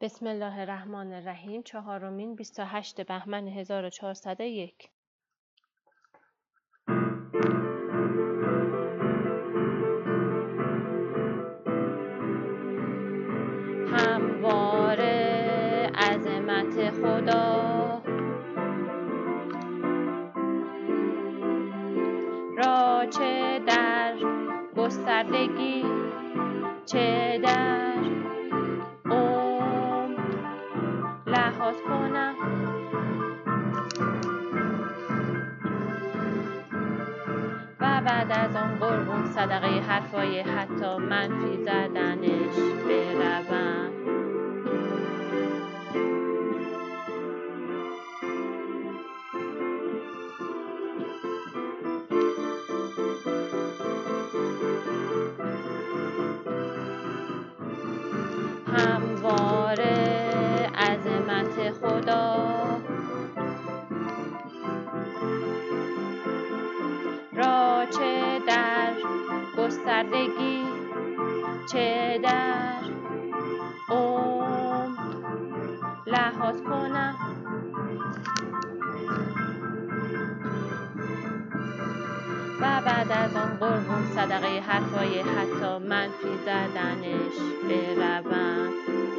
بسم الله الرحمن الرحیم. 28 بهمن 1401. همواره عظمت خدا را چه در گستردگی چه در لحاظ کنم، و بعد از آن قربون صدقه حرفای حتی منفی زدنش بروم. همواره عظمت خدا را چه در گستردگی چه در لحاظ کنم، و بعد از آن قربون صدقه حرفای حتی منفی زدنش بروم.